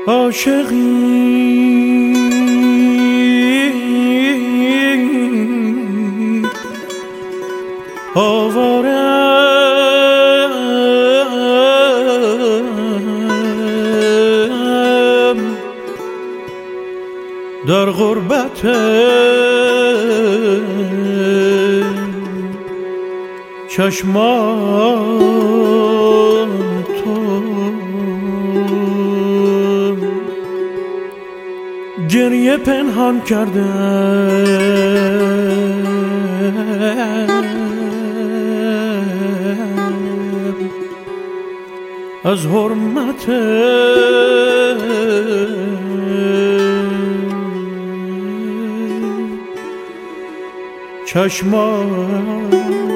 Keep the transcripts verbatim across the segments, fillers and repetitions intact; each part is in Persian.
عاشقی آوارم در غربت چشمان تو، گریه پنهان کردم از حرمت چشمان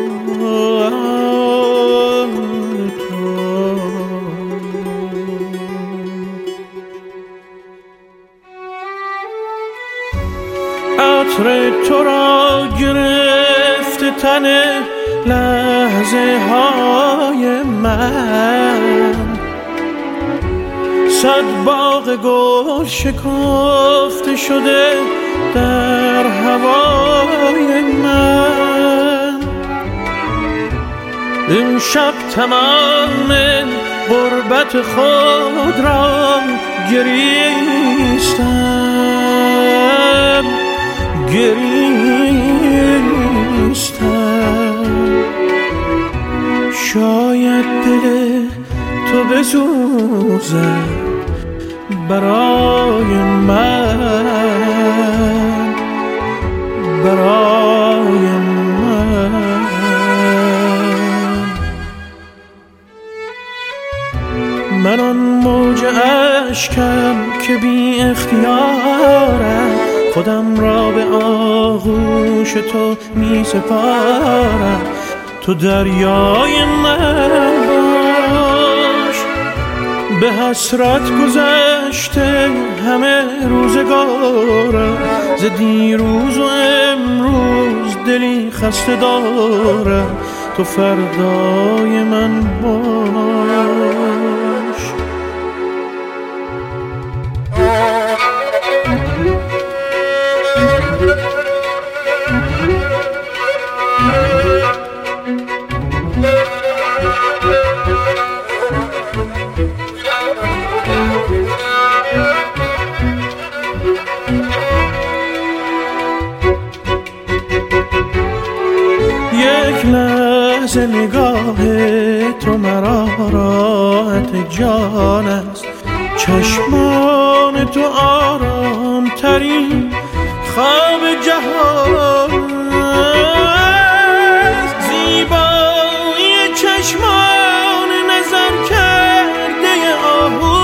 عطر تو را گرفت تن لحظه های من، صد باغ گل شکفته شده در هوای من. این شب تمام غربت خود را گریستم گریستم شاید دل تو بسوزد برای من، برای من. من آن موج اشکم که بی اختیارم، خودم را به آغوش تو می سپارم. تو دریای من باش، به حسرت گذشته همه روزگارم. ز دیروز و امروز دلی خسته دارم، تو فردای من باش. یک لحظه نگاه تو مرا راحت جان است، چشمان تو آرام ترین خواب جهان است. زیبایی چشمان نظر کرده آهو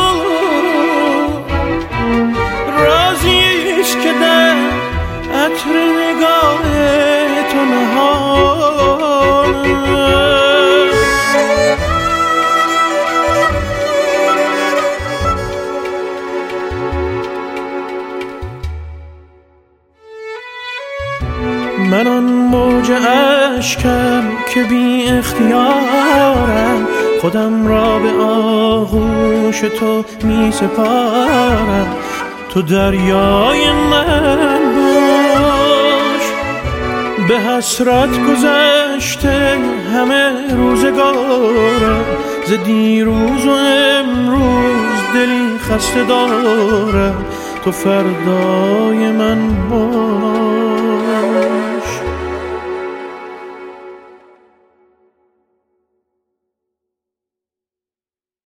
رازیست که در عطر نگاه تو نهان است. من آن موج اشکم که بی اختیارم، خودم را به آغوش تو می سپارم. تو دریای من باش، به حسرت گذشته همه روزگارم. ز دیروز و امروز دلی خسته دارم، تو فردای من